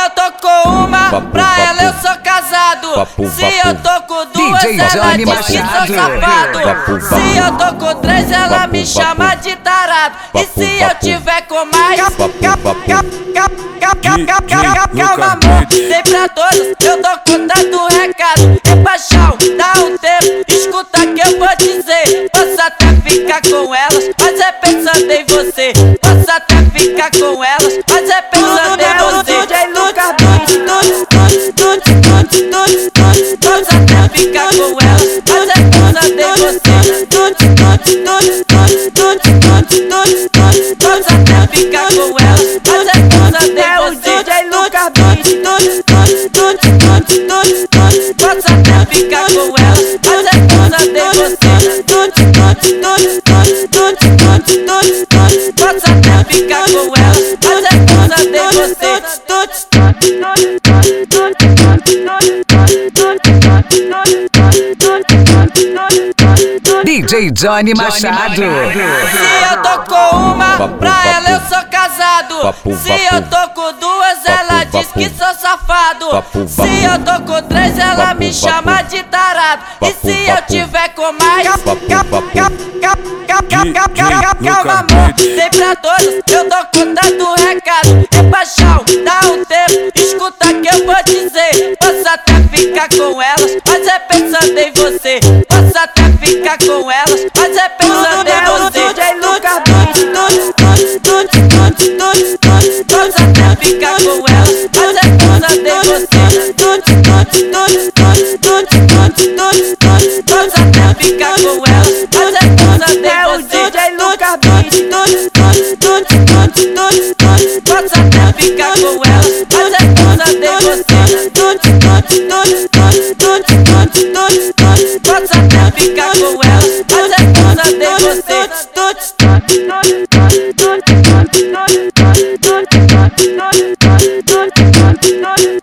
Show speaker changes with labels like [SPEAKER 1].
[SPEAKER 1] eu tô com uma, pra ela eu sou casado. Se eu tô com duas, ela diz que sou safado. Se eu tô com três, ela me chama de tarado. E se eu tiver com mais, calma amor, tem pra todos, eu tô contando o recado. É paixão, dá um tempo, escuta que eu vou dizer. Posso até ficar com elas, mas é pensando em você. Posso até ficar com elas, mas é pensando em você. Posso até ficar com elas, mas é pensando em você. Posso até ficar com elas, mas é pensando em você. Posso até ficar com elas, mas é pensando em você. Posso até ficar com elas, mas é pensando em você.
[SPEAKER 2] DJ Johnny Machado.
[SPEAKER 1] Se eu tô com uma, pra ela eu sou casado. Se eu tô com duas, ela diz que sou safado. Se eu tô com três, ela me chama de tarado. E se eu tiver com mais, calma amor, tem pra todos, eu tô contando o recado. É paixão, dá um tempo, escuta que eu vou dizer. Posso até ficar com elas, mas é pensando em você. Posso até ficar com elas, mas é pensando em você. Posso até ficar com elas, mas é pensando em você. Posso até ficar com elas, mas é pensando em você. Posso até ficar com elas, mas é pensando em você. Posso até ficar com elas, mas é pensando em você.
[SPEAKER 3] Don't